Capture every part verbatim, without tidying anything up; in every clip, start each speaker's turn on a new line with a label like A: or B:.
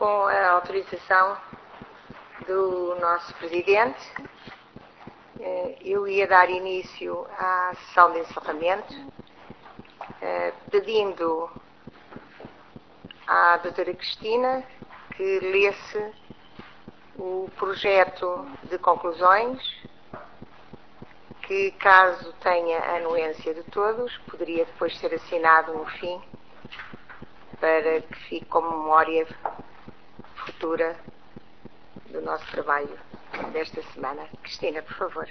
A: Com a autorização do nosso Presidente, eu ia dar início à sessão de encerramento, pedindo à doutora Cristina que lesse o projeto de conclusões, que, caso tenha a anuência de todos, poderia depois ser assinado no fim, para que fique como memória futura do nosso trabalho desta semana. Cristina, por favor.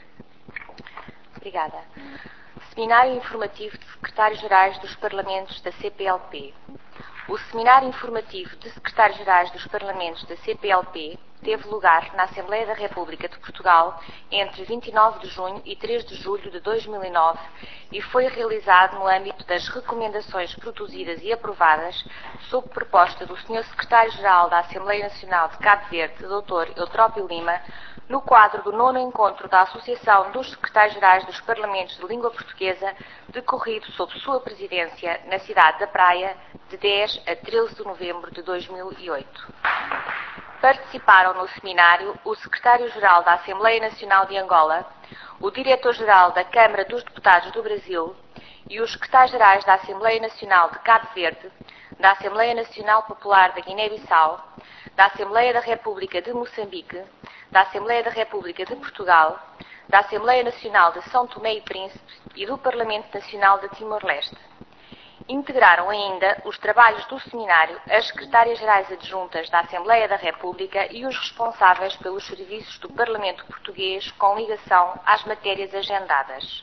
B: Obrigada. Seminário Informativo de Secretários-Gerais dos Parlamentos da C P L P. O Seminário Informativo de Secretários-Gerais dos Parlamentos da C P L P teve lugar na Assembleia da República de Portugal entre vinte e nove de junho e três de julho de dois mil e nove e foi realizado no âmbito das recomendações produzidas e aprovadas sob proposta do senhor Secretário-Geral da Assembleia Nacional de Cabo Verde, doutor Eutrópio Lima, no quadro do nono encontro da Associação dos Secretários-Gerais dos Parlamentos de Língua Portuguesa, decorrido sob sua presidência na cidade da Praia, de dez a treze de novembro de dois mil e oito. Participaram no seminário o Secretário-Geral da Assembleia Nacional de Angola, o Diretor-Geral da Câmara dos Deputados do Brasil e os Secretários-Gerais da Assembleia Nacional de Cabo Verde, da Assembleia Nacional Popular da Guiné-Bissau, da Assembleia da República de Moçambique, da Assembleia da República de Portugal, da Assembleia Nacional de São Tomé e Príncipe e do Parlamento Nacional de Timor-Leste. Integraram ainda os trabalhos do seminário as secretárias-gerais adjuntas da Assembleia da República e os responsáveis pelos serviços do Parlamento Português com ligação às matérias agendadas.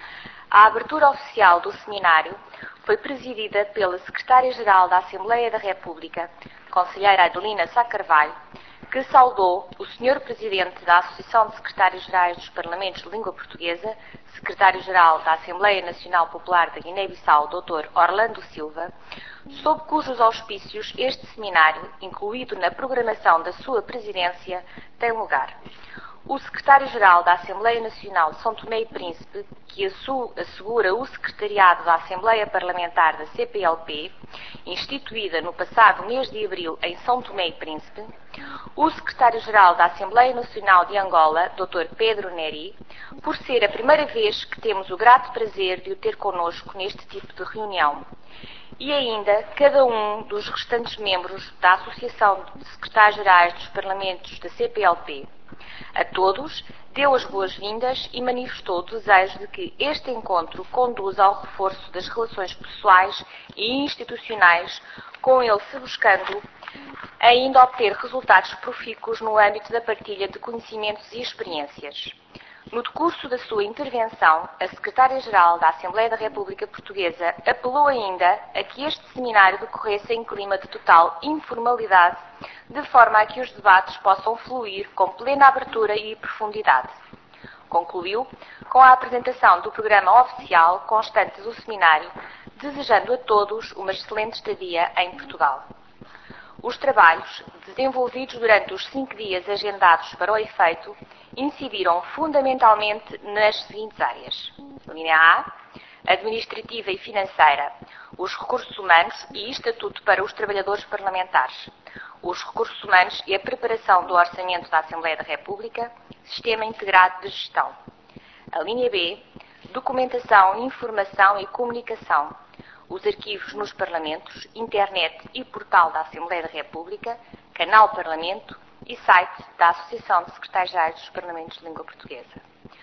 B: A abertura oficial do seminário foi presidida pela Secretária-Geral da Assembleia da República, Conselheira Adelina Sá Carvalho, que saudou o senhor Presidente da Associação de Secretários-Gerais dos Parlamentos de Língua Portuguesa, Secretário-Geral da Assembleia Nacional Popular da Guiné-Bissau, doutor Orlando Silva, sob cujos auspícios este seminário, incluído na programação da sua presidência, tem lugar. O Secretário-Geral da Assembleia Nacional de São Tomé e Príncipe, que assegura o secretariado da Assembleia Parlamentar da C P L P, instituída no passado mês de abril em São Tomé e Príncipe, o Secretário-Geral da Assembleia Nacional de Angola, doutor Pedro Neri, por ser a primeira vez que temos o grato prazer de o ter connosco neste tipo de reunião, e ainda cada um dos restantes membros da Associação de Secretários-Gerais dos Parlamentos da C P L P. A todos, deu as boas-vindas e manifestou o desejo de que este encontro conduza ao reforço das relações pessoais e institucionais, com ele se buscando ainda obter resultados profícuos no âmbito da partilha de conhecimentos e experiências. No decurso da sua intervenção, a Secretária-Geral da Assembleia da República Portuguesa apelou ainda a que este seminário decorresse em clima de total informalidade, de forma a que os debates possam fluir com plena abertura e profundidade. Concluiu com a apresentação do programa oficial constante do seminário, desejando a todos uma excelente estadia em Portugal. Os trabalhos, desenvolvidos durante os cinco dias agendados para o efeito, incidiram fundamentalmente nas seguintes áreas. Linha A, administrativa e financeira, os recursos humanos e estatuto para os trabalhadores parlamentares, os recursos humanos e a preparação do orçamento da Assembleia da República, sistema integrado de gestão. A linha B, documentação, informação e comunicação, os arquivos nos parlamentos, internet e portal da Assembleia da República, canal Parlamento e site da Associação de Secretários-Gerais dos Parlamentos de Língua Portuguesa.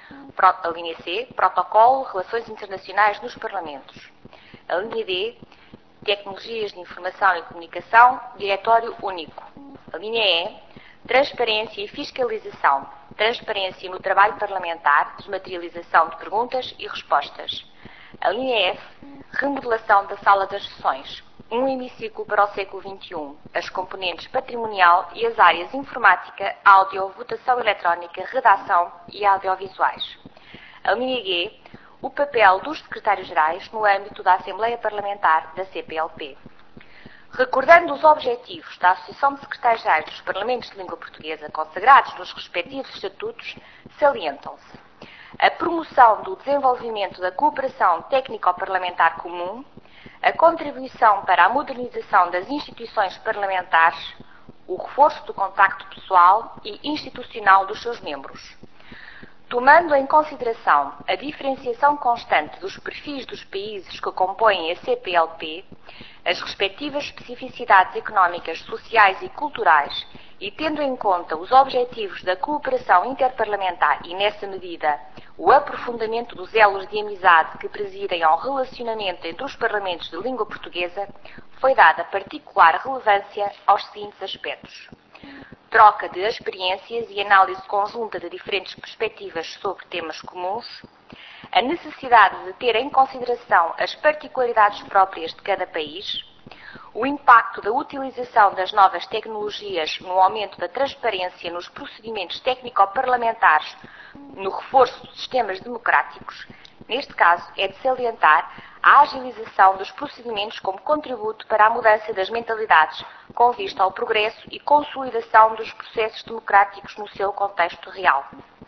B: A linha C, protocolo, relações internacionais nos parlamentos. A linha D, tecnologias de informação e comunicação, diretório único. A linha E, transparência e fiscalização, transparência no trabalho parlamentar, desmaterialização de perguntas e respostas. A linha F, remodelação da sala das sessões, um hemiciclo para o século vinte e um, as componentes patrimonial e as áreas informática, áudio, votação eletrónica, redação e audiovisuais. A linha G, o papel dos secretários-gerais no âmbito da Assembleia Parlamentar da C P L P. Recordando os objetivos da Associação de Secretários-Gerais dos Parlamentos de Língua Portuguesa consagrados nos respectivos estatutos, salientam-se a promoção do desenvolvimento da cooperação técnico-parlamentar comum, a contribuição para a modernização das instituições parlamentares, o reforço do contacto pessoal e institucional dos seus membros. Tomando em consideração a diferenciação constante dos perfis dos países que compõem a C P L P, as respectivas especificidades económicas, sociais e culturais, e tendo em conta os objetivos da cooperação interparlamentar e, nessa medida, o aprofundamento dos elos de amizade que presidem ao relacionamento entre os parlamentos de língua portuguesa, foi dada particular relevância aos seguintes aspectos: troca de experiências e análise conjunta de diferentes perspectivas sobre temas comuns, a necessidade de ter em consideração as particularidades próprias de cada país, o impacto da utilização das novas tecnologias no aumento da transparência nos procedimentos técnico-parlamentares, no reforço dos sistemas democráticos. Neste caso, é de salientar a agilização dos procedimentos como contributo para a mudança das mentalidades, com vista ao progresso e consolidação dos processos democráticos no seu contexto real.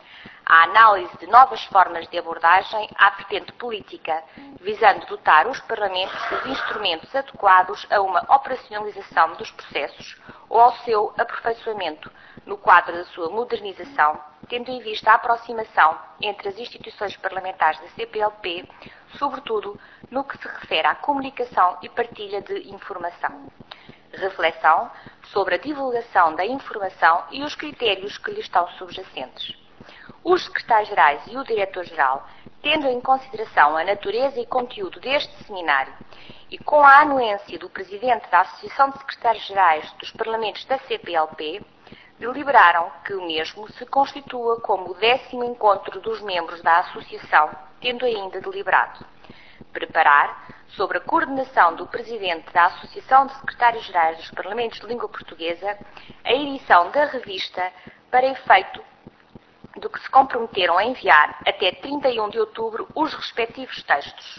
B: A análise de novas formas de abordagem à vertente política, visando dotar os parlamentos dos instrumentos adequados a uma operacionalização dos processos ou ao seu aperfeiçoamento, no quadro da sua modernização, tendo em vista a aproximação entre as instituições parlamentares da C P L P, sobretudo no que se refere à comunicação e partilha de informação. Reflexão sobre a divulgação da informação e os critérios que lhe estão subjacentes. Os secretários-gerais e o diretor-geral, tendo em consideração a natureza e conteúdo deste seminário e com a anuência do presidente da Associação de Secretários-Gerais dos Parlamentos da C P L P, deliberaram que o mesmo se constitua como o décimo encontro dos membros da Associação, tendo ainda deliberado preparar, sobre a coordenação do presidente da Associação de Secretários-Gerais dos Parlamentos de Língua Portuguesa, a edição da revista para efeito do que se comprometeram a enviar até trinta e um de outubro os respectivos textos.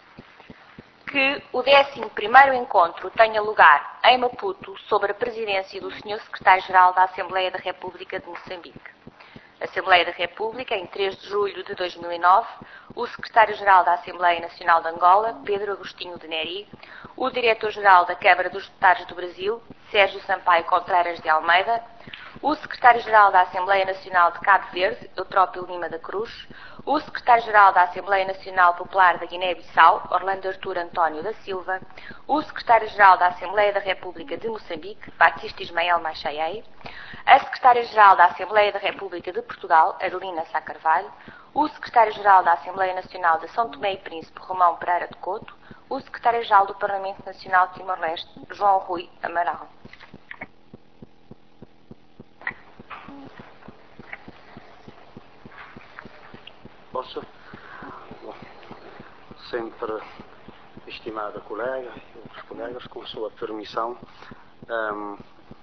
B: Que o décimo primeiro encontro tenha lugar em Maputo, sob a presidência do senhor Secretário-Geral da Assembleia da República de Moçambique. Assembleia da República, em três de julho de dois mil e nove, o Secretário-Geral da Assembleia Nacional de Angola, Pedro Agostinho de Neri, o Diretor-Geral da Câmara dos Deputados do Brasil, Sérgio Sampaio Contreiras de Almeida, o Secretário-Geral da Assembleia Nacional de Cabo Verde, Eutrópio Lima da Cruz, o Secretário-Geral da Assembleia Nacional Popular da Guiné-Bissau, Orlando Artur António da Silva, o Secretário-Geral da Assembleia da República de Moçambique, Batista Ismael Machaiei, a Secretária-Geral da Assembleia da República de Portugal, Adelina Sá Carvalho, o Secretário-Geral da Assembleia Nacional de São Tomé e Príncipe, Romão Pereira de Couto, o Secretário-Geral do Parlamento Nacional de Timor-Leste, João Rui Amaral.
C: Posso? Bom, sempre estimada colega e outros colegas, com sua permissão, hum,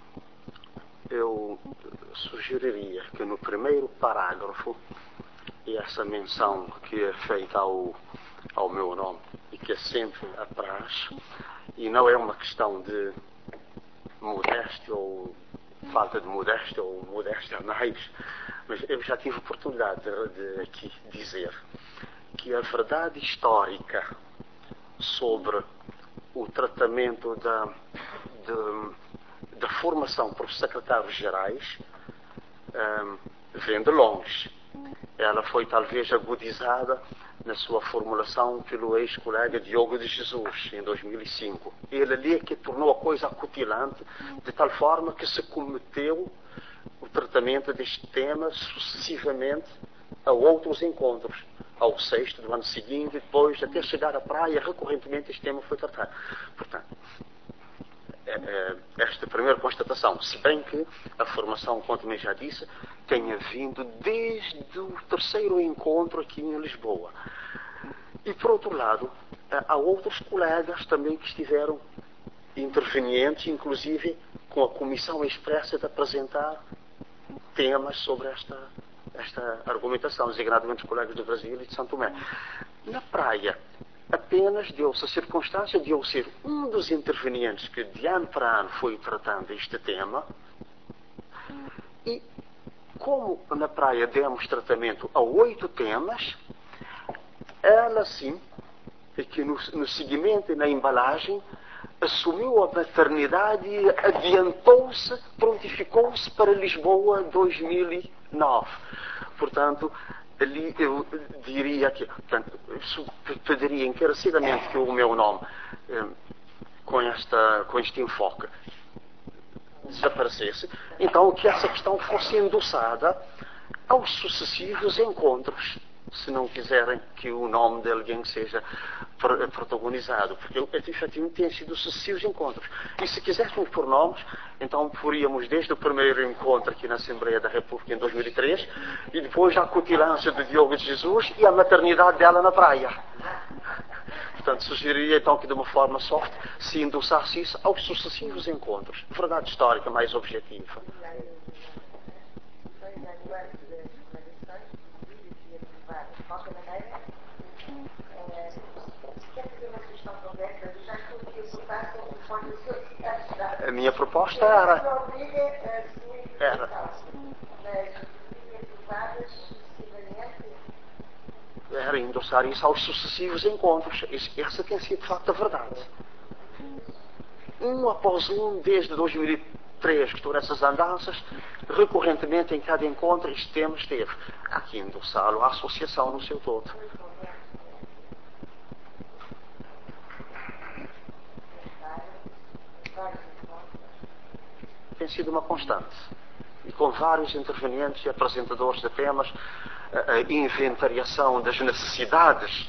C: eu sugeriria que no primeiro parágrafo, e essa menção que é feita ao, ao meu nome e que é sempre apraz, e não é uma questão de modéstia ou falta de modéstia ou modéstia a mais, mas eu já tive oportunidade de, de aqui dizer que a verdade histórica sobre o tratamento da, de, da formação por secretários-gerais um, vem de longe. Ela foi talvez agudizada na sua formulação pelo ex-colega Diogo de Jesus, em dois mil e cinco. Ele ali é que tornou a coisa acutilante, de tal forma que se cometeu o tratamento deste tema sucessivamente a outros encontros, ao sexto do ano seguinte, depois até chegar à praia, recorrentemente este tema foi tratado. Portanto, esta primeira constatação, se bem que a formação, como também já disse, tenha vindo desde o terceiro encontro aqui em Lisboa. E por outro lado, há outros colegas também que estiveram intervenientes, inclusive com a comissão expressa de apresentar temas sobre esta, esta argumentação, designadamente os colegas do Brasil e de São Tomé. Na praia, apenas deu-se a circunstância de eu ser um dos intervenientes que de ano para ano foi tratando este tema, e como na praia demos tratamento a oito temas, ela sim, é que no, no seguimento e na embalagem assumiu a maternidade e adiantou-se, prontificou-se para Lisboa dois mil e nove. Portanto, ali eu diria que, portanto, pediria encarecidamente que o meu nome, eh, com, esta, com este enfoque, desaparecesse, então que essa questão fosse endossada aos sucessivos encontros, se não quiserem que o nome de alguém seja protagonizado, porque efetivamente têm sido sucessivos encontros. E se quiséssemos por nomes, então poríamos desde o primeiro encontro aqui na Assembleia da República em dois mil e três, e depois a cutilância de Diogo de Jesus e a maternidade dela na praia. Portanto, sugeriria então que de uma forma soft se endossasse isso aos sucessivos encontros. Verdade histórica mais objetiva. A minha proposta era... Era... Era endossar isso aos sucessivos encontros. Essa tem sido de facto a verdade. Um após um, desde dois mil e três, que estou nessas andanças, recorrentemente em cada encontro este tema esteve. Há que endossá-lo à associação no seu todo. Tem sido uma constante. E com vários intervenientes e apresentadores de temas, a inventariação das necessidades.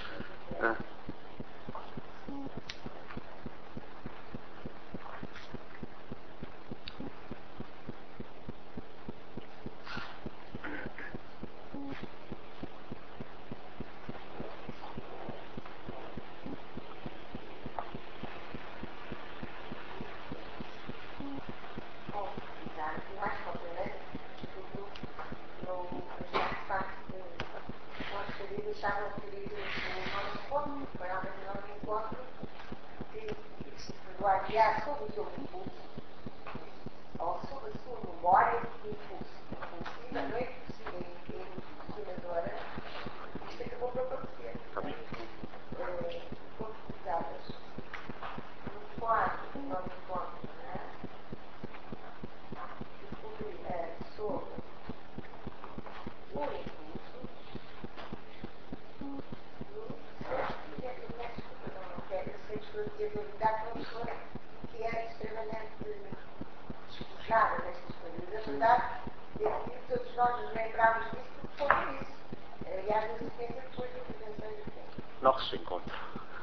C: Nosso encontro.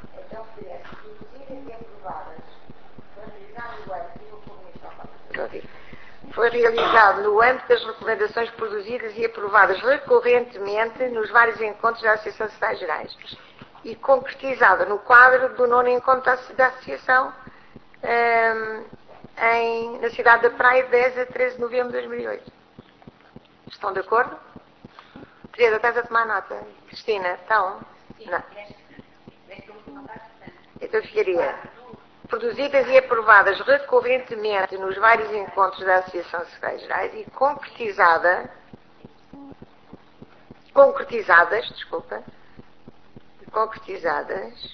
A: Foi realizado no âmbito das recomendações produzidas e aprovadas recorrentemente nos vários encontros da Associação de Secretários Gerais e concretizado no quadro do nono encontro da Associação um, em, na cidade da Praia, dez a treze de novembro de dois mil e oito. Estão de acordo? Teresa, estás a tomar nota? Cristina, estão? Não. Então ficaria produzidas e aprovadas recorrentemente nos vários encontros da Associação de Secretários Gerais e concretizada, concretizadas, desculpa, concretizadas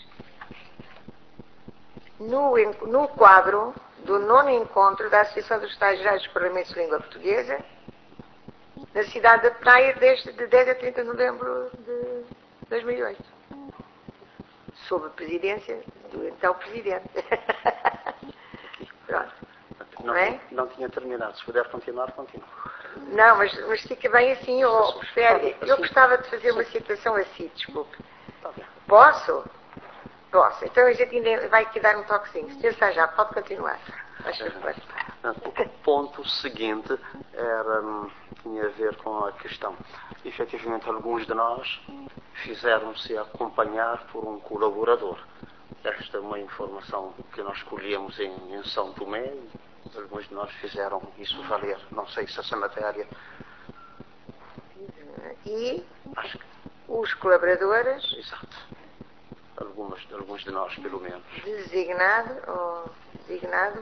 A: no, no quadro do nono encontro da Associação dos Secretários Gerais dos Parlamentos de Língua Portuguesa, na cidade da Praia, desde de dez a trinta de novembro de dois mil e oito. Sob a presidência do então presidente. Pronto.
C: Não,
A: não é?
C: Não tinha terminado. Se puder continuar, continuo.
A: Não, mas, mas fica bem assim. Oh, prefere, eu gostava de fazer uma citação assim, desculpe. Posso? Posso. Então a gente ainda vai aqui dar um toquezinho. Se pensar já, pode continuar.
C: O ponto seguinte era, tinha a ver com a questão. Efetivamente, alguns de nós fizeram-se acompanhar por um colaborador. Esta é uma informação que nós colhemos em, em São Tomé e alguns de nós fizeram isso valer. Não sei se essa matéria...
A: E acho que os colaboradores...
C: Exato. Algumas, alguns de nós, pelo menos.
A: Designado ou designados...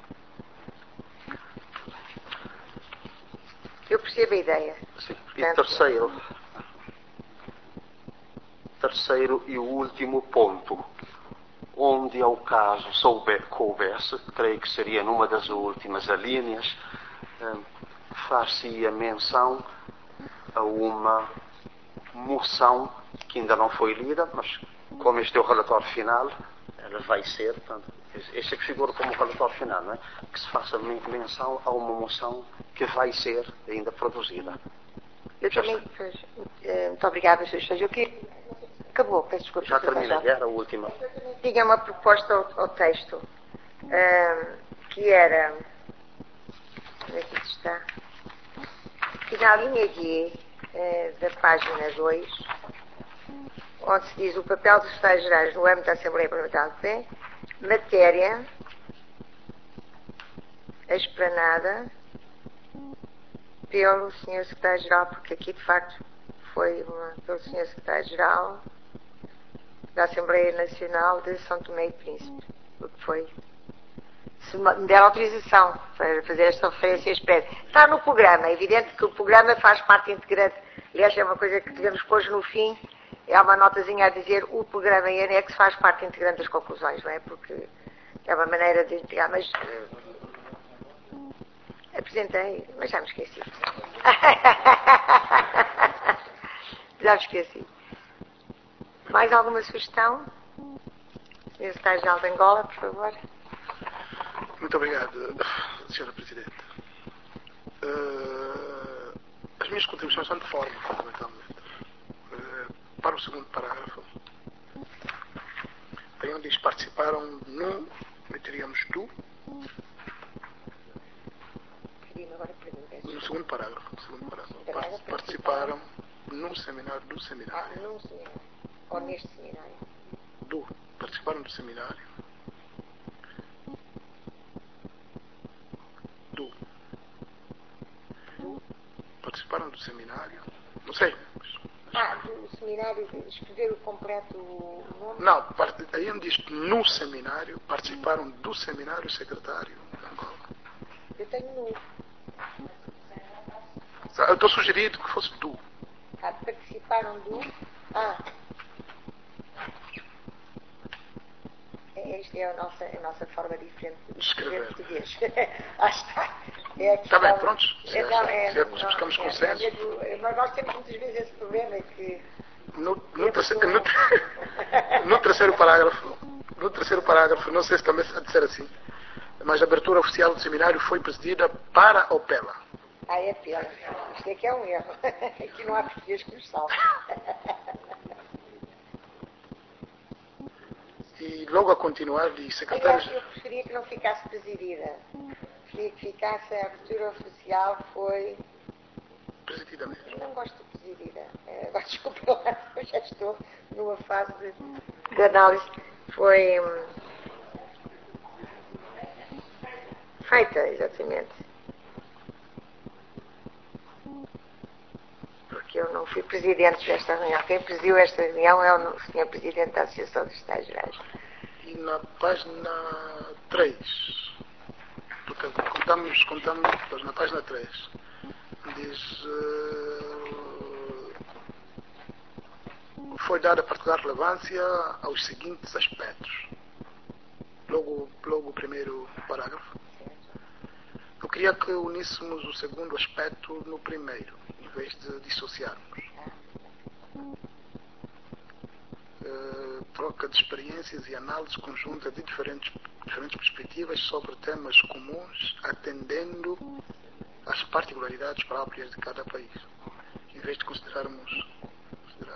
A: Eu percebo a ideia.
C: Sim. E terceiro, terceiro e último ponto. onde ao caso souber, coubesse, creio que seria numa das últimas alíneas, far-se-ia menção a uma moção que ainda não foi lida, mas como este é o relatório final, ela vai ser, portanto, este é que figura como relatório final, não é? Que se faça menção a uma moção que vai ser ainda produzida.
A: Eu
C: Já
A: também, pois, muito obrigada, senhor Esteja. Eu queria... Acabou, peço desculpa.
C: Já terminei, era a última.
A: Eu também tinha uma proposta ao, ao texto, um, que era, onde é que isto está? Que na linha G, uh, da página dois, onde se diz o papel dos secretários-gerais no âmbito da Assembleia Parlamentar do P E, matéria explanada pelo senhor Secretário-Geral, porque aqui de facto foi uma, pelo senhor Secretário-Geral da Assembleia Nacional de São Tomé e Príncipe, o que foi, se me der autorização para fazer esta referência expressa. Está no programa, é evidente que o programa faz parte integrante, aliás é uma coisa que devemos pôr no fim, é uma notazinha a dizer o programa em anexo faz parte integrante das conclusões, não é? Porque é uma maneira de integrar, mas uh, apresentei, mas já me esqueci. Já me esqueci. Mais alguma sugestão? senhor Secretário-Geral de Angola, por favor.
D: Muito obrigado, senhora Presidente. Uh, as minhas contribuições são de forma, fundamentalmente. Uh, para o segundo parágrafo, tem onde diz participaram no, meteríamos tu, no segundo parágrafo, no segundo parágrafo, participaram no seminário do seminário.
A: Ah, num seminário. Ou neste seminário.
D: Do, participaram do seminário. Do.
A: Do.
D: Participaram do seminário. Não sei.
A: Ah, do seminário, de escrever o completo nome?
D: Não, aí onde diz no seminário, participaram do seminário secretário de Angola.
A: Eu tenho no.
D: Eu estou sugerindo que fosse do.
A: Ah, participaram do. Ah. Esta é a nossa, a nossa forma diferente de escrever português. Ah, está. É
D: está bem, pronto. Se
A: é, não, é,
D: é, buscamos
A: não,
D: consenso.
A: É, é, mas nós temos muitas vezes esse problema que...
D: No, no, terceiro, no, no terceiro parágrafo, no terceiro parágrafo, não sei se também se disser assim, mas a abertura oficial do seminário foi presidida para a Opela.
A: Ah, é pela. Isto é que é um erro. Aqui não há português que nos salve.
D: E logo a continuar de secretário...
A: Aliás, eu preferia que não ficasse presidida. Preferia que ficasse a abertura oficial foi...
D: Presidida mesmo.
A: Não gosto de presidida. Agora, desculpa lá, eu já estou numa fase de, de análise. Foi... Hum, feita, exatamente. Porque eu não fui presidente desta reunião. Quem presidiu esta reunião é o senhor Presidente da Associação dos Secretários-Gerais.
D: E na página três, porque contamos, contamos na página três, diz uh, foi dada particular relevância aos seguintes aspectos. Logo, logo o primeiro parágrafo. Eu queria que uníssemos o segundo aspecto no primeiro, em vez de dissociarmos. Uh, troca de experiências e análise conjunta de diferentes, diferentes perspectivas sobre temas comuns, atendendo às particularidades próprias de cada país, em vez de considerarmos. Considerar.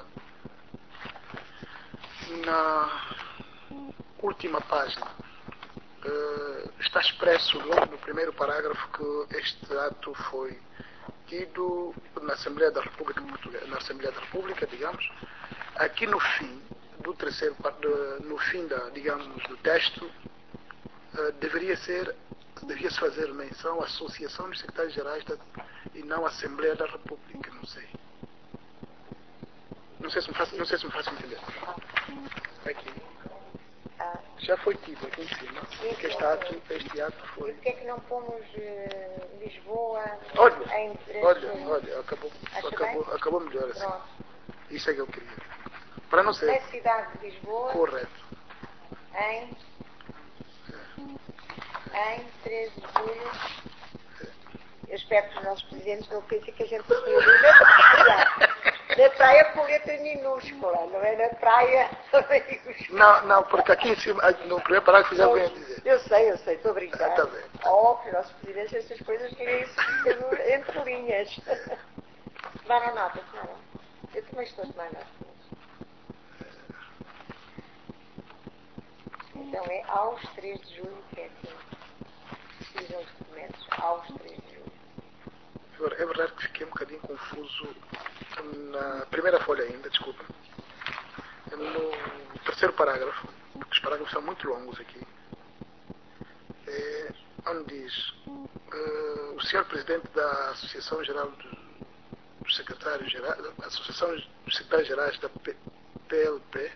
D: Na última página, uh, está expresso logo no primeiro parágrafo que este ato foi tido na Assembleia da República Portuguesa, na Assembleia da República, digamos. Aqui no fim do terceiro, no fim da, digamos, do texto, deveria ser, deveria se fazer menção à Associação dos Secretários-Gerais e não à Assembleia da República, não sei. Não sei se me faço, não sei se me faço entender. Aqui. Já foi tido aqui em cima, que este ato, este ato foi...
A: E porquê é que não pomos uh, Lisboa
D: olha,
A: em três...
D: Olha, olha, acabou, acabou, acabou melhor assim. Pronto. Isso é que eu queria. Para não ser...
A: Na cidade de Lisboa...
D: Correto.
A: em, em treze de julho. Eu espero que os nossos presidentes não pensem que a gente se reuniu na praia. Na praia com letra minúscula, não é na praia.
D: Não, não, porque aqui em cima, no primeiro parágrafo já vem a dizer.
A: Eu sei, eu sei, estou a brincar.
D: Ah, tá bem.
A: Oh, que os nossos presidentes, estas coisas leem-se entre linhas. Tomar a nota, tomaram? Eu também estou a tomar nota. Então é aos três de julho que é assim. Precisam de documentos. Aos três de julho.
D: Agora, é verdade que fiquei um bocadinho confuso na primeira folha ainda, desculpa. No terceiro parágrafo, os parágrafos são muito longos aqui, é, onde diz uh, o senhor presidente da Associação Geral dos Secretários Gerais, da Associação dos Secretários Gerais da P L P,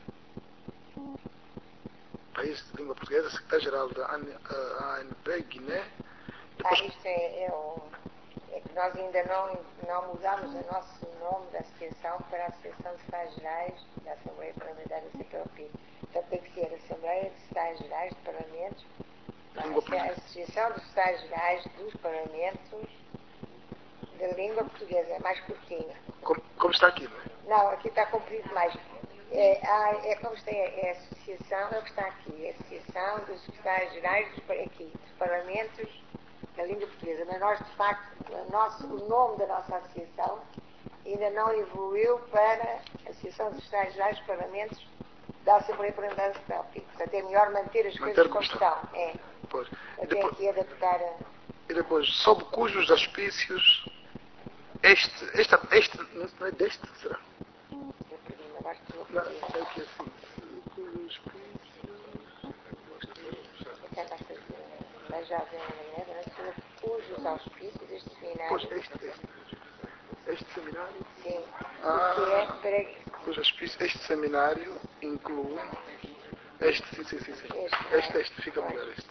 D: País de Língua Portuguesa, secretário-geral da A N P, Guiné. Depois...
A: Ah, isto é, é, o, é que nós ainda não, não mudámos o nosso nome da associação para a Associação de Secretários Gerais da Assembleia Parlamentar da C P L P. Então tem que ser Assembleia de Secretários Gerais de Parlamentos, a Associação dos Secretários Gerais dos Parlamentos da Língua Portuguesa, é mais curtinho.
D: Como, como está aqui, não é?
A: Não, aqui está comprido mais. É, ah, é como está, é, é a associação, é o que está aqui, é a Associação dos Secretários Gerais dos, aqui, dos Parlamentos da Língua Portuguesa. Mas nós, de facto, o, nosso, o nome da nossa associação ainda não evoluiu para a Associação dos Secretários Gerais dos Parlamentos da Assembleia Parlamentar da C P L P. Portanto, é melhor manter as
D: manter
A: coisas como estão. É.
D: Pois.
A: Até
D: Depois,
A: aqui adaptar a...
D: E depois, sob cujos auspícios este, este, este, não é deste, será?
A: Eu perdi-me, agora estou a
D: Não,
A: perder.
D: é aqui assim. Cujos auspícios...
A: Até basta dizer, mas já vem na manhã, sob cujos auspícios deste seminário...
D: Pois, este, este, este seminário...
A: Sim,
D: Ah,
A: que é para...
D: cujos auspícios, este seminário inclui... Este, sim, sim, sim. sim.
A: Este,
D: Este, este, fica melhor este.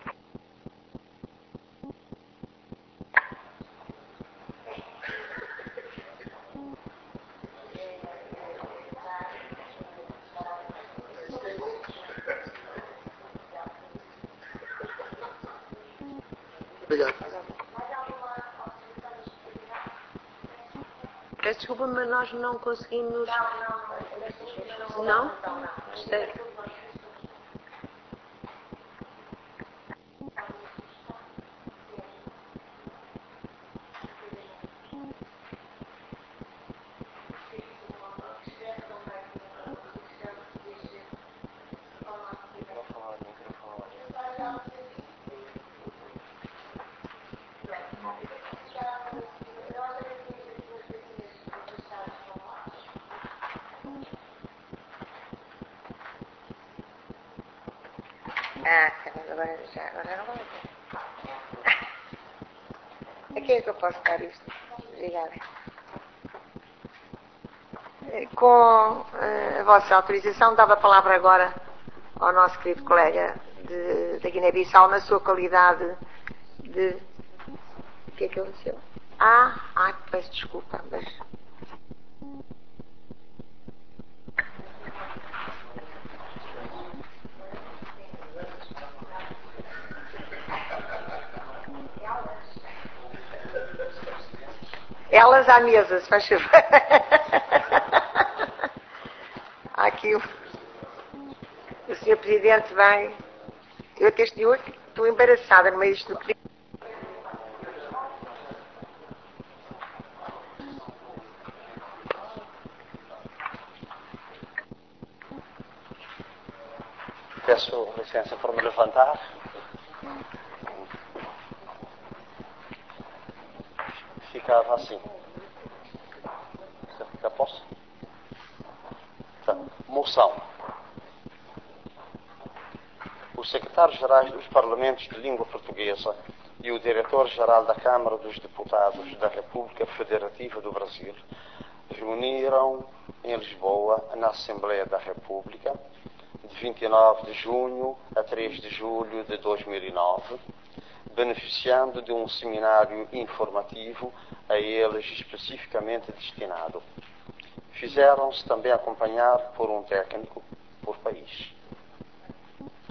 D: Obrigado.
E: Peço desculpa, mas nós não conseguimos... Não? Não? Sei.
A: Ah, agora já, agora não vou ver. A quem é que eu posso dar isto? Obrigada. Com uh, a vossa autorização, dava a palavra agora ao nosso querido colega de, da Guiné-Bissau, na sua qualidade de... O que é que aconteceu? Ah, ah, peço desculpa, mas... Elas à mesa, se faz favor. Aqui o, o senhor Presidente vai... Eu até estou, estou embaraçada no meio disto.
C: Peço licença para me levantar. Ficava assim. Já posso? Tá. Moção. Os secretários-gerais dos Parlamentos de Língua Portuguesa e o diretor-geral da Câmara dos Deputados da República Federativa do Brasil reuniram em Lisboa, na Assembleia da República, de vinte e nove de junho a três de julho de dois mil e nove, beneficiando de um seminário informativo a eles especificamente destinado. Fizeram-se também acompanhar por um técnico por país.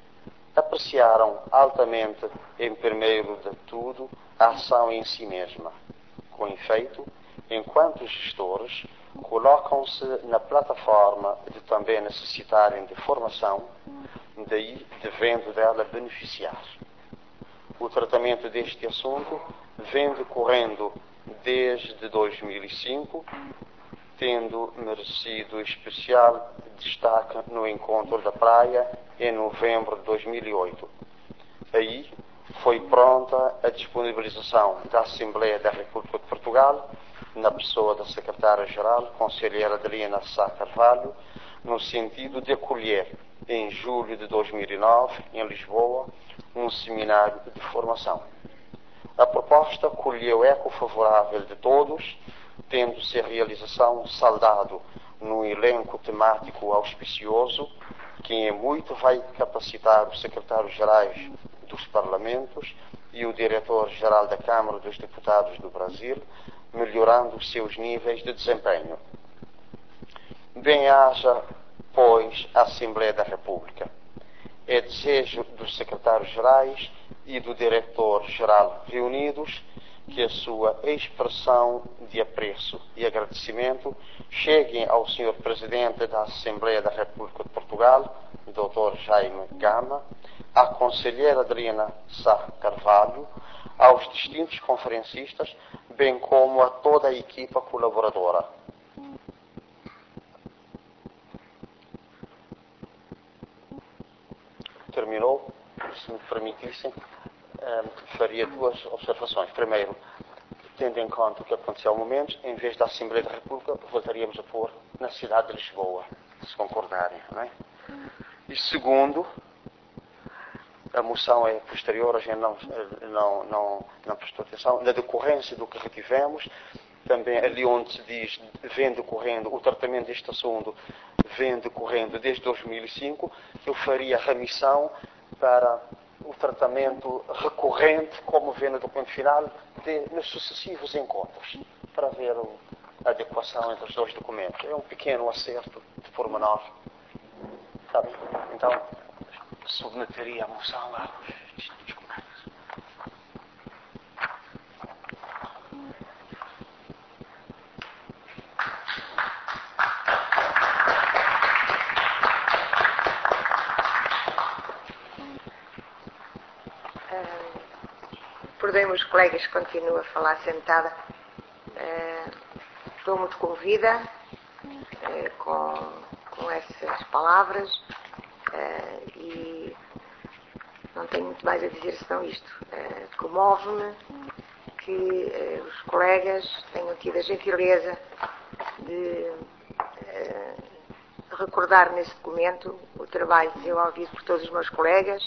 C: apreciaram altamente, em primeiro de tudo, a ação em si mesma. Com efeito, enquanto gestores, colocam-se na plataforma de também necessitarem de formação, daí devendo dela beneficiar. O tratamento deste assunto vem decorrendo desde dois mil e cinco, tendo merecido especial destaque no Encontro da Praia em novembro de dois mil e oito. Aí foi pronta a disponibilização da Assembleia da República de Portugal, na pessoa da Secretária-Geral, Conselheira Adelina Sá Carvalho, no sentido de acolher, em julho de dois mil e nove, em Lisboa, um seminário de formação. A proposta colheu eco favorável de todos, tendo-se a realização saldado num elenco temático auspicioso, que em muito vai capacitar os secretários-gerais dos parlamentos e o diretor-geral da Câmara dos Deputados do Brasil, melhorando os seus níveis de desempenho. Bem-haja, pois, a Assembleia da República. É desejo dos secretários-gerais e do diretor-geral reunidos que a sua expressão de apreço e agradecimento cheguem ao senhor Presidente da Assembleia da República de Portugal, doutor Jaime Gama, à Conselheira Adelina Sá Carvalho, aos distintos conferencistas, bem como a toda a equipa colaboradora. Terminou? Se me permitissem, faria duas observações. Primeiro, tendo em conta o que aconteceu ao momento, em vez da Assembleia da República, voltaríamos a pôr na cidade de Lisboa, se concordarem, não é? E segundo, a moção é posterior, a gente não, não, não, não prestou atenção, na decorrência do que retivemos, também ali onde se diz, vem decorrendo, o tratamento deste assunto vem decorrendo desde dois mil e cinco, eu faria remissão para o tratamento recorrente, como vê no documento final, de, nos sucessivos encontros, para ver o, a adequação entre os dois documentos. É um pequeno acerto de pormenor. Tá bem? Então, submeteria a moção aos distintos colegas.
A: Perdoem-me os colegas que continuam a falar sentada. Uh, estou muito comovida uh, com, com essas palavras uh, e não tenho muito mais a dizer senão isto. Uh, comove-me que uh, os colegas tenham tido a gentileza de uh, recordar nesse documento o trabalho desenvolvido por todos os meus colegas,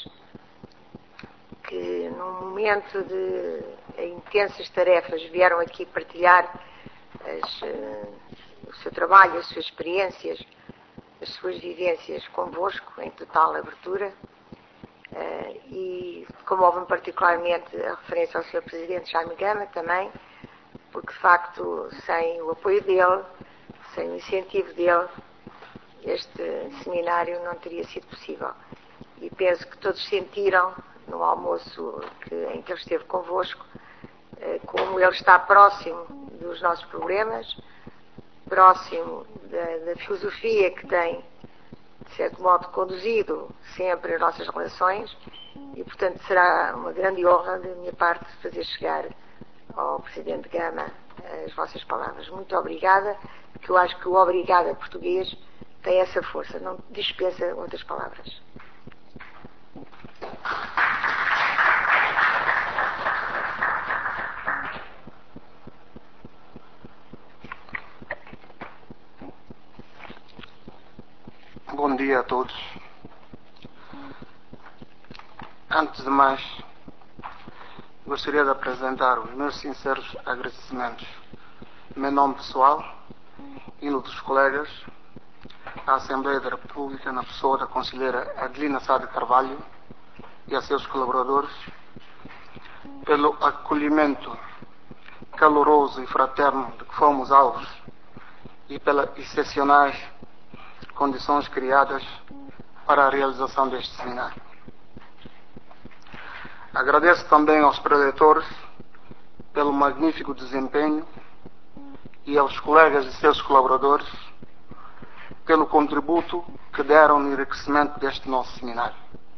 A: que num momento de intensas tarefas vieram aqui partilhar as, uh, o seu trabalho, as suas experiências, as suas vivências convosco, em total abertura, uh, e comove-me particularmente a referência ao senhor Presidente Jaime Gama também, porque de facto sem o apoio dele, sem o incentivo dele, este seminário não teria sido possível. E penso que todos sentiram no almoço que, em que ele esteve convosco, como ele está próximo dos nossos problemas, próximo da, da filosofia que tem, de certo modo, conduzido sempre as nossas relações, e, portanto, será uma grande honra da minha parte fazer chegar ao Presidente Gama as vossas palavras. Muito obrigada, porque eu acho que o obrigada português tem essa força, não dispensa outras palavras.
D: Bom dia a todos. Antes de mais, gostaria de apresentar os meus sinceros agradecimentos, em meu nome pessoal e no dos colegas, à Assembleia da República, na pessoa da Conselheira Adelina Sá de Carvalho e a seus colaboradores, pelo acolhimento caloroso e fraterno de que fomos alvos e pelas excepcionais condições criadas para a realização deste seminário. Agradeço também aos preletores pelo magnífico desempenho e aos colegas e seus colaboradores pelo contributo que deram no enriquecimento deste nosso seminário.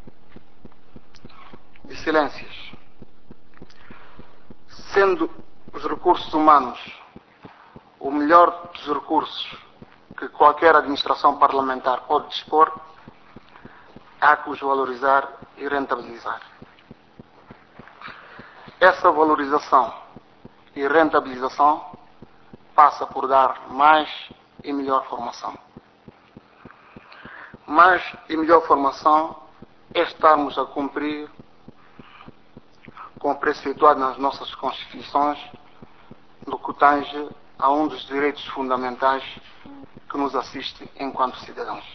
D: Excelências, sendo os recursos humanos o melhor dos recursos que qualquer administração parlamentar pode dispor, há que os valorizar e rentabilizar. Essa valorização e rentabilização passa por dar mais e melhor formação. Mais e melhor formação é estarmos a cumprir com o preceituado nas nossas Constituições no que tange a um dos direitos fundamentais que nos assiste enquanto cidadãos.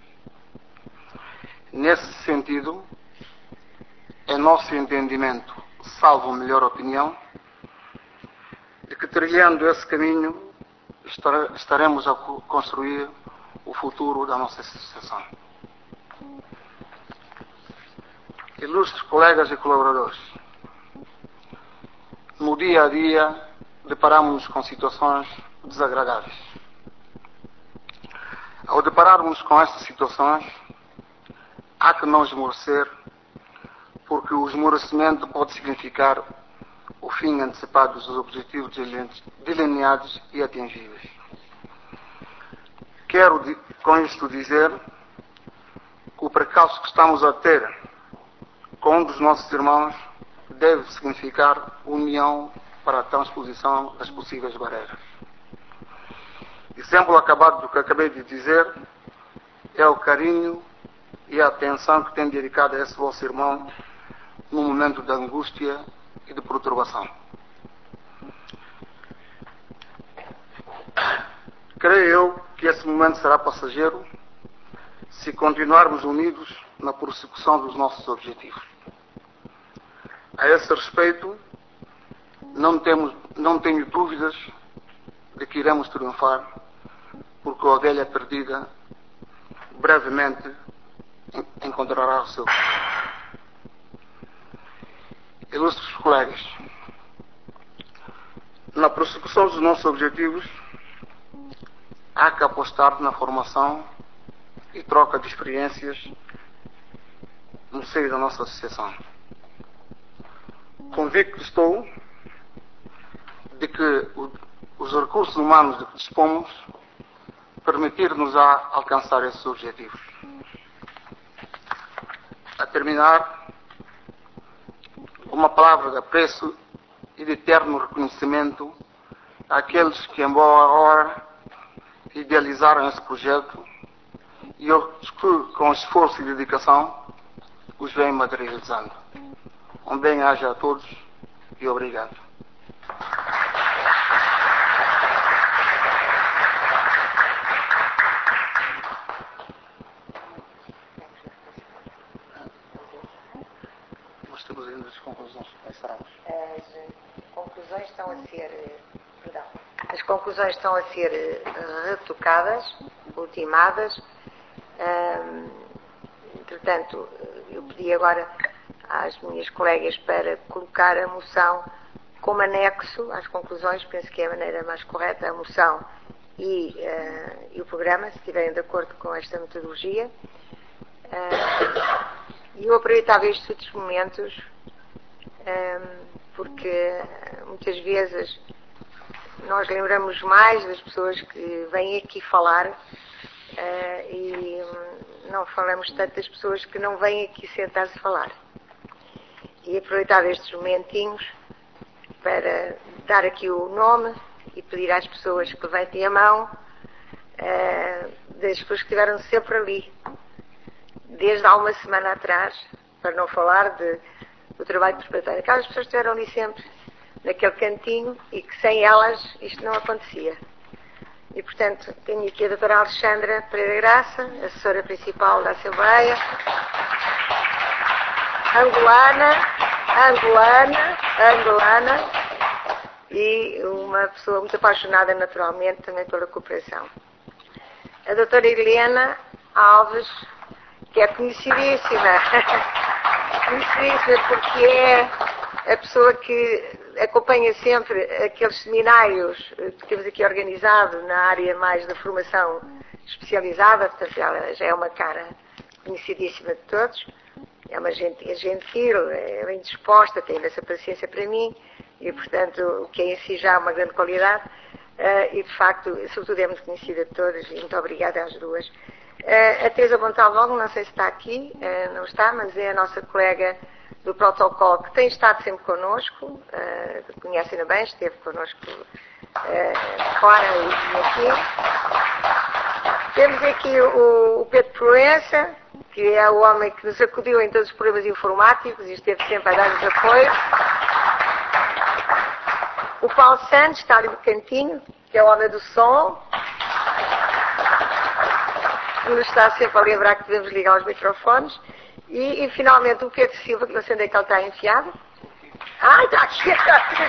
D: Nesse sentido, é nosso entendimento, salvo melhor opinião, de que trilhando esse caminho estaremos a construir o futuro da nossa associação. Ilustres colegas e colaboradores, no dia a dia deparamos-nos com situações desagradáveis. Ao depararmos com estas situações, há que não esmorecer, porque o esmorecimento pode significar o fim antecipado dos objetivos delineados e atingíveis. Quero com isto dizer que o precalço que estamos a ter com um dos nossos irmãos deve significar união para a transposição das possíveis barreiras. Exemplo acabado do que acabei de dizer é o carinho e a atenção que tem dedicado a esse vosso irmão num momento de angústia e de perturbação. Creio eu que esse momento será passageiro se continuarmos unidos na prossecução dos nossos objetivos. A esse respeito, não, temos, não tenho dúvidas de que iremos triunfar, porque a ovelha perdida brevemente encontrará o seu. Ilustres colegas, na prossecução dos nossos objetivos, há que apostar na formação e troca de experiências no seio da nossa associação. Convicto estou de que os recursos humanos de que dispomos permitir-nos a alcançar esses objetivos. A terminar, uma palavra de apreço e de eterno reconhecimento àqueles que, em boa hora, idealizaram esse projeto e os que, com esforço e dedicação, os vêm materializando. Um bem-aja a todos e obrigado. Nós temos ainda as conclusões que pensamos.
A: As conclusões estão a ser, perdão, as conclusões estão a ser retocadas, ultimadas. Hum, entretanto, eu pedi agora às minhas colegas para colocar a moção como anexo às conclusões, penso que é a maneira mais correta, a moção e, uh, e o programa, se estiverem de acordo com esta metodologia. E uh, eu aproveitava estes outros momentos um, porque muitas vezes nós lembramos mais das pessoas que vêm aqui falar uh, e um, não falamos tanto das pessoas que não vêm aqui sentar-se a falar. E aproveitava estes momentinhos para dar aqui o nome e pedir às pessoas que levantem a mão uh, das pessoas que estiveram sempre ali, desde há uma semana atrás, para não falar de, do trabalho preparatório. Aquelas pessoas que estiveram ali sempre, naquele cantinho, e que sem elas isto não acontecia. E, portanto, tenho aqui a doutora Alexandra Pereira Graça, assessora principal da Assembleia, angolana, angolana, angolana, e uma pessoa muito apaixonada, naturalmente, também pela cooperação. A doutora Helena Alves, que é conhecidíssima, Conhecidíssima porque é a pessoa que acompanha sempre aqueles seminários que temos aqui organizado na área mais da formação especializada, portanto ela já é uma cara conhecidíssima de todos, é uma gente é gentil, é bem disposta, tem essa paciência para mim e portanto o que é em si já é uma grande qualidade uh, e de facto, sobretudo é muito conhecida de todas e muito obrigada às duas. Uh, a Teresa Montalvão, não sei se está aqui, uh, não está, mas é a nossa colega do protocolo que tem estado sempre connosco, uh, conhecem-na bem, esteve connosco uh, fora e aqui. Temos aqui o, o Pedro Proença, que é o homem que nos acudiu em todos os problemas informáticos e esteve sempre a dar-nos apoio. O Paulo Santos, está ali no cantinho, que é o homem do som, que nos está sempre a lembrar que devemos ligar os microfones. E, e finalmente o Pedro Silva, que não sei onde é que ele está enfiado. Ah, está aqui, está aqui.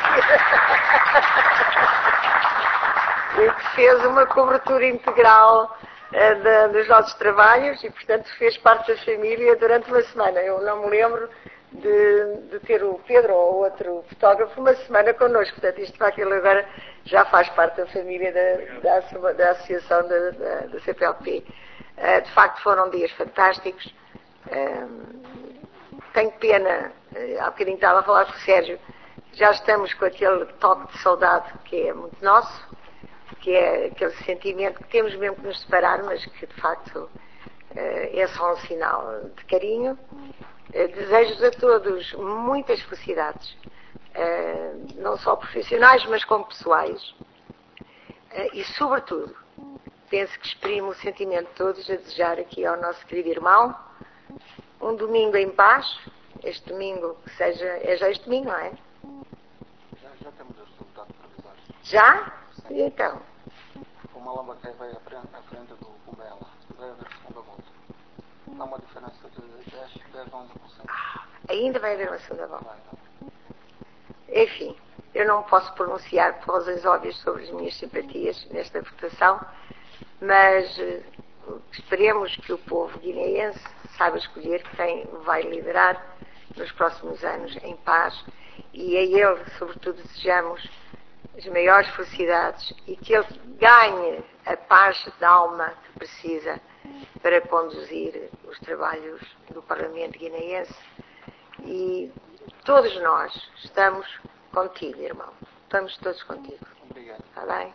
A: E que fez uma cobertura integral uh, da, dos nossos trabalhos e, portanto, fez parte da família durante uma semana. Eu não me lembro de, de ter o Pedro ou outro fotógrafo uma semana connosco. Portanto, isto para aquilo agora já faz parte da família da, da, da associação da, da, da C P L P. Uh, de facto, foram dias fantásticos. Uh, tenho pena, uh, há bocadinho estava a falar com o Sérgio, já estamos com aquele toque de saudade que é muito nosso, que é aquele sentimento que temos mesmo que nos separar, mas que de facto é só um sinal de carinho. Desejo a todos muitas felicidades, não só profissionais, mas como pessoais. E, sobretudo, penso que exprimo o sentimento de todos a desejar aqui ao nosso querido irmão um domingo em paz, este domingo que seja, é já este domingo, não é?
C: Já, já temos o resultado provisório.
A: Já? Sim. Então.
C: O Malambacai vai à frente, à frente do Cumbela, vai haver segunda volta. Há uma diferença de dez, dez a onze por cento.
A: Ah, ainda vai haver uma segunda volta. Enfim, eu não posso pronunciar por razões óbvias sobre as minhas simpatias nesta votação, mas eh, esperemos que o povo guineense saiba escolher quem vai liderar nos próximos anos em paz e a ele, sobretudo, desejamos as maiores felicidades e que ele ganhe a paz de alma que precisa para conduzir os trabalhos do Parlamento guineense. E todos nós estamos contigo, irmão. Estamos todos contigo.
C: Obrigado.
A: Está bem?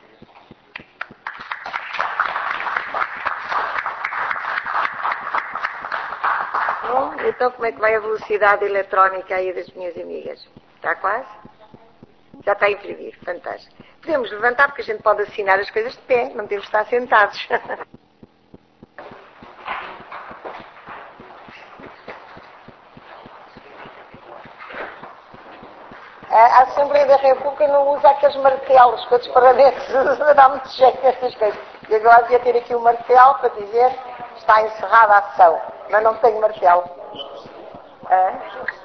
A: Bom, então como é que vai a velocidade eletrónica aí das minhas amigas? Está quase? Já está a imprimir, fantástico. Podemos levantar porque a gente pode assinar as coisas de pé, não temos de estar sentados. A Assembleia da República não usa aqueles martelos que outros parlamentos usam, dá muito jeito nestas coisas. E agora devia ter aqui um martelo para dizer está encerrada a sessão, mas não tenho martelo. Ah?